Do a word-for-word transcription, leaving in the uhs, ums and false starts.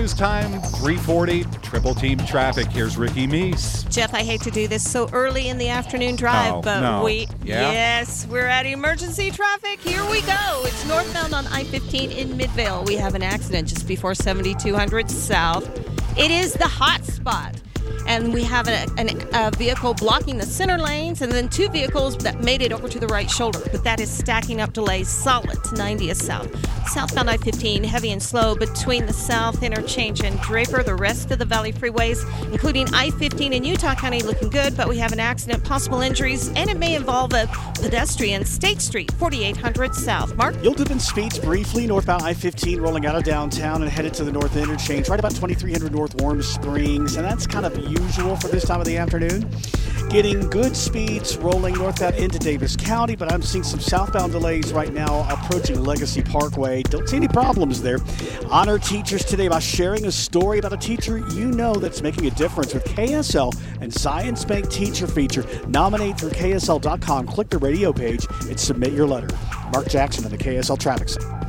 news time, three forty, Triple Team Traffic. Here's Ricky Meese. Jeff, I hate to do this so early in the afternoon drive, Oh, but no. we, Yeah? yes, we're at emergency traffic. Here we go. It's northbound on I fifteen in Midvale. We have an accident just before seventy-two hundred south. It is the hot spot. And we have a, an, a vehicle blocking the center lanes and then two vehicles that made it over to the right shoulder. But that is stacking up delays solid to ninetieth south. Southbound I fifteen, heavy and slow between the South Interchange and Draper. The rest of the Valley freeways, including I fifteen in Utah County, looking good. But we have an accident, possible injuries, and it may involve a pedestrian. State Street, forty-eight hundred south. Mark? You'll dip in speeds briefly. Northbound I fifteen rolling out of downtown and headed to the North Interchange, right about twenty-three hundred North Warm Springs. And that's kind of usual for this time of the afternoon. Getting good speeds rolling northbound into Davis County, but I'm seeing some southbound delays right now approaching Legacy Parkway. Don't see any problems there. Honor teachers today by sharing a story about a teacher you know that's making a difference with K S L and Zions Bank Teacher Feature. Nominate through K S L dot com. Click the radio page and submit your letter. Mark Jackson in the K S L Traffic Center.